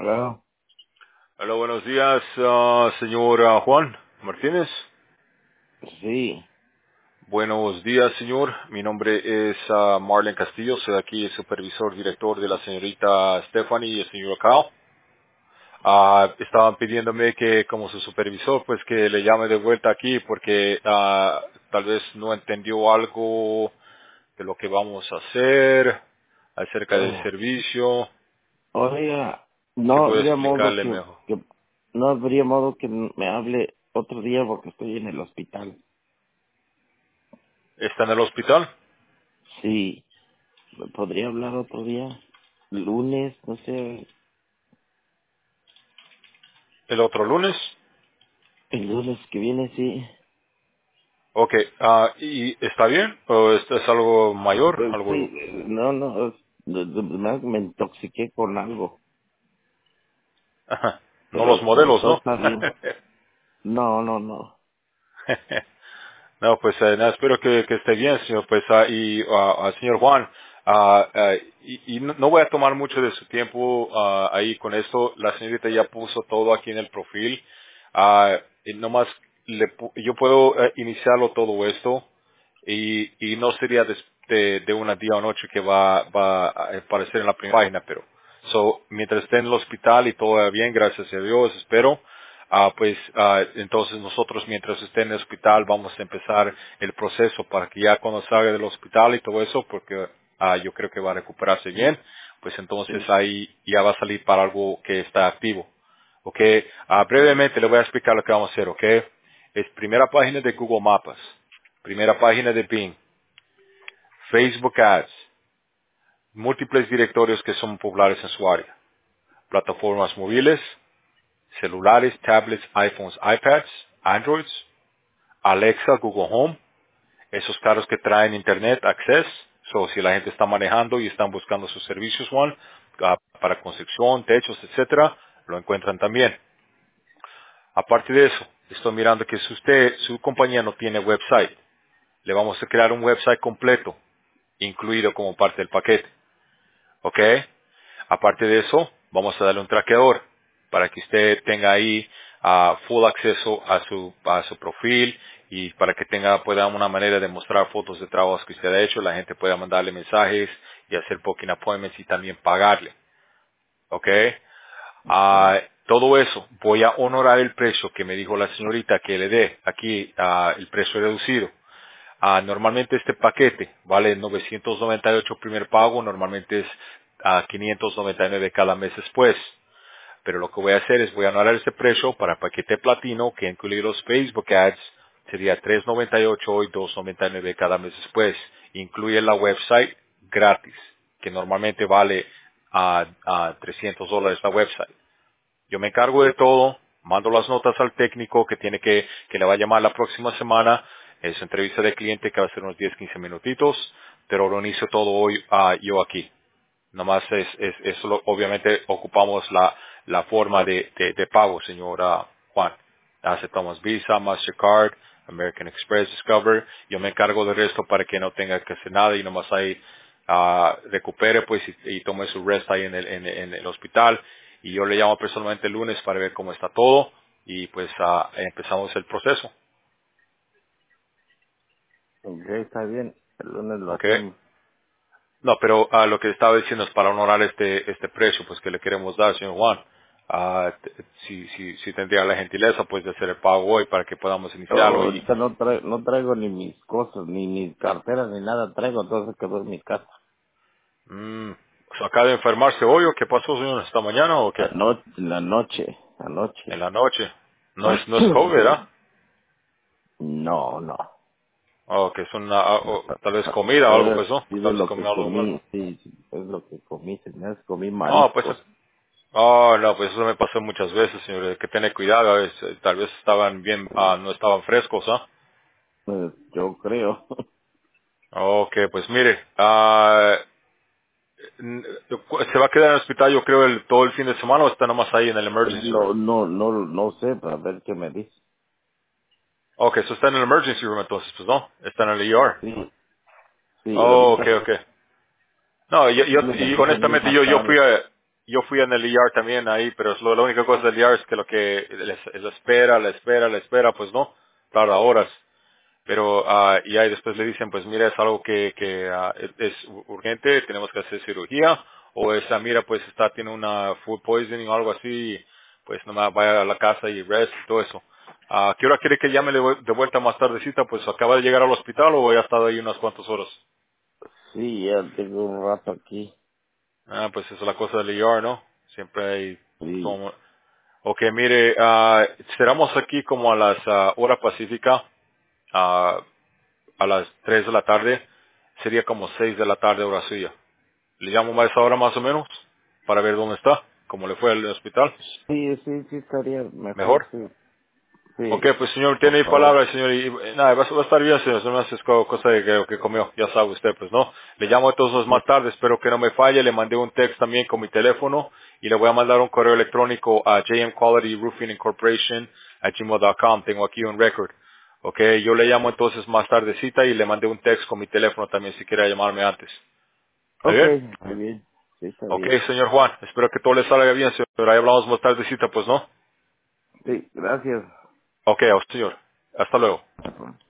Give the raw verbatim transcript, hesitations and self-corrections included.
Claro, Hola, buenos días, ah, señor ah, Juan Martínez. sí. Buenos días, señor. Mi nombre es ah, Marlon Castillo. Soy aquí el supervisor director de la señorita Stephanie y el señor Cao. Ah, estaban pidiéndome que, como su supervisor, pues que le llame de vuelta aquí porque ah, tal vez no entendió algo de lo que vamos a hacer acerca del Ah, servicio, oiga, que no puedo habría modo explicarle que, mejor. que, no habría modo que me hable otro día porque estoy en el hospital. ¿Está en el hospital? Sí, ¿me podría hablar otro día? Lunes, no sé, ¿El otro lunes? el lunes que viene, sí. Ok, ah, ¿y está bien? ¿O esto es algo mayor? Pues sí, Algo... eh, no, no, es- de- de- me me intoxiqué con algo, Ajá. No los pero, pero modelos, todo ¿no? está bien. No, no, no. No, pues eh, nada, espero que, que esté bien, señor. Pues, ah, y ah, ah, señor Juan, ah, ah, y, y no, no voy a tomar mucho de su tiempo ah, ahí con esto. La señorita ya puso todo aquí en el perfil. Ah, y nomás le, pu- yo puedo eh, iniciarlo todo esto y, y no sería des- de, de una día o noche que va, va a aparecer en la primera página, pero so, mientras esté en el hospital y todo va bien, gracias a Dios, espero. Ah, pues ah, entonces nosotros mientras esté en el hospital vamos a empezar el proceso para que ya cuando salga del hospital y todo eso, porque ah, yo creo que va a recuperarse bien, pues entonces Sí, ahí ya va a salir para algo que está activo. Ok, ah, brevemente le voy a explicar lo que vamos a hacer, ok. Es primera página de Google Maps, primera página de Bing, Facebook Ads, múltiples directorios que son populares en su área, plataformas móviles, celulares, tablets, iPhones, iPads, Androids, Alexa, Google Home, esos carros que traen Internet Access, so si la gente está manejando y están buscando sus servicios, Juan, ah, para construcción, techos, etcétera, lo encuentran también. Aparte de eso, estoy mirando que si usted, su compañía no tiene website, le vamos a crear un website completo, incluido como parte del paquete, ¿ok? Aparte de eso, vamos a darle un traqueador para que usted tenga ahí ah, full acceso a su, a su perfil y para que tenga, pueda una manera de mostrar fotos de trabajos que usted ha hecho, la gente pueda mandarle mensajes y hacer booking appointments y también pagarle, ¿ok? Ah, todo eso, voy a honorar el precio que me dijo la señorita que le dé aquí, ah, el precio reducido. Ah, normalmente este paquete vale novecientos noventa y ocho primer pago, normalmente es ah, quinientos noventa y nueve cada mes después. Pero lo que voy a hacer es voy a anular ese precio para paquete platino que incluye los Facebook Ads, sería tres noventa y ocho y dos noventa y nueve cada mes después. Incluye la website gratis, que normalmente vale a, a trescientos dólares la website. Yo me encargo de todo, mando las notas al técnico que tiene que, que le va a llamar la próxima semana, es entrevista de cliente que va a ser unos diez quince minutitos, pero lo inicio todo hoy ah, yo aquí. Nomás es, es, eso lo- obviamente ocupamos la, la forma de, de, de pago, señora Juan. Aceptamos Visa, Mastercard, American Express, Discover. Yo me encargo del resto para que no tenga que hacer nada y nomás ahí ah, recupere pues y, y tome su rest ahí en el, en, en el hospital. Y yo le llamo personalmente el lunes para ver cómo está todo y pues ah, empezamos el proceso. ok, está bien. El lunes lo ¿Ok? hacemos. No, pero ah, lo que estaba diciendo es para honorar este este precio pues que le queremos dar, señor Juan. Ah, t- si, si, si tendría la gentileza pues de hacer el pago hoy para que podamos Yo iniciarlo y ahorita no, tra no traigo ni mis cosas, ni mis carteras, ni nada traigo, entonces quedó en mi casa. mm, ¿se acaba de enfermarse hoy o qué pasó, señor? ¿Esta mañana o qué? Anoche, en la noche, En anoche. la noche. No es no es COVID, ¿verdad? No, no. O que es una ah, o tal vez Ha comida o ha de algo haber pues no, sido tal vez lo comió que algo malo. comí, sí, sí, es lo que comí, señores, comí Ah, pues mariscos. oh, no, pues eso me pasó muchas veces, señor. Hay que tener cuidado, a veces, tal vez estaban bien, ah, no estaban frescos, ¿ah? Pues yo creo. Ok, pues mire, ah, Mm, ¿se va a quedar en el hospital yo creo el, todo el fin de semana o está nomás ahí en el emergency room? No, no, no, no sé, para ver qué me dice. Ok, eso está en el emergency room entonces, pues no, está en el E R. Sí, sí, Oh, ok, ahorita ok. No, yo, yo, me y venir honestamente más yo, yo fui tarde. a, yo fui en el E R también ahí, pero es lo, la única cosa del E R es que lo que les- es la espera, la espera, la espera, pues no, tarda horas. Pero, ah, y ahí después le dicen, pues mira, es algo que, que ah, es, es urgente, tenemos que hacer cirugía, o esa, mira, pues está, tiene una food poisoning o algo así, pues nomás vaya a la casa y rest y todo eso. Ah, ¿qué hora quiere que llame de vu- de vuelta más tardecita? Pues acaba de llegar al hospital o ya ha estado ahí unas cuantas horas. Sí, ya tengo un rato aquí. Ah, pues esa es la cosa del E R, ¿no? Siempre hay, Sí, como- ok, mire, ah, cerramos aquí como a las ah, hora pacífica, ah, a las tres de la tarde, sería como seis de la tarde hora suya. Le llamo a esa hora más o menos, para ver dónde está, cómo le fue al hospital. sí, sí, sí estaría mejor, Mejor. sí. Ok, Sí, pues señor, por tiene ahí favor. palabra, señor, y eh, nada, va, a va a estar bien, señor, eso no es co- cosa de que, que comió, ya sabe usted, pues no. Le llamo entonces Sí. más tarde, espero que no me falle, le mandé un text también con mi teléfono y le voy a mandar un correo electrónico a J M Quality Roofing Incorporation a gmail punto com, tengo aquí un record. Ok, yo le llamo entonces más tardecita y le mandé un text con mi teléfono también si quiere llamarme antes. ¿Está Ok, bien? muy bien. Sí, está Ok, bien. señor Juan, espero que todo le salga bien, señor, ahí hablamos más tardecita, pues no. Sí, gracias. Ok, señor, hasta luego.